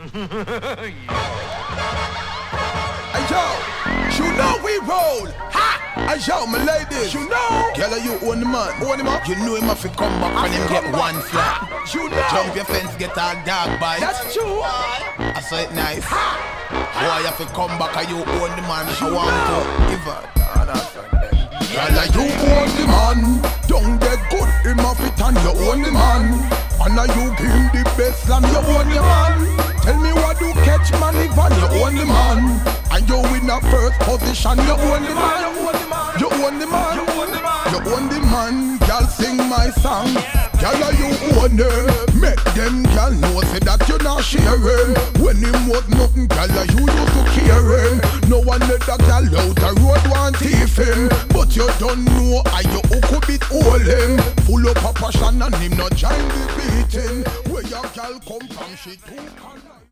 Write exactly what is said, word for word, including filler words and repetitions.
Yo, you know we roll. Ha! Hey, yo, my ladies, you know. Girl, you own the man, own him up. You know him have to come back and him get one flat. You know. Jump your fence, get a dog bite. That's true. I saw it nice. Ha! Boy, you have to come back and you own the man. I want to give her. Girl, you own the man. Don't get good, him off it and you own the man. And now you give him the best slam, you own the man. Tell me what do catch money van, you own the man. And you win a first position, you own the man. You own the man, you own the man. You own the man, girl sing my song. Girl, you own them. Make them girl know say that you not sharing. When him was nothing, girl, you used to care him. No one let that girl out the road want thief him. But you don't know how you could be all him. Full up a passion and him not join the beating. Where your girl come from, she too can.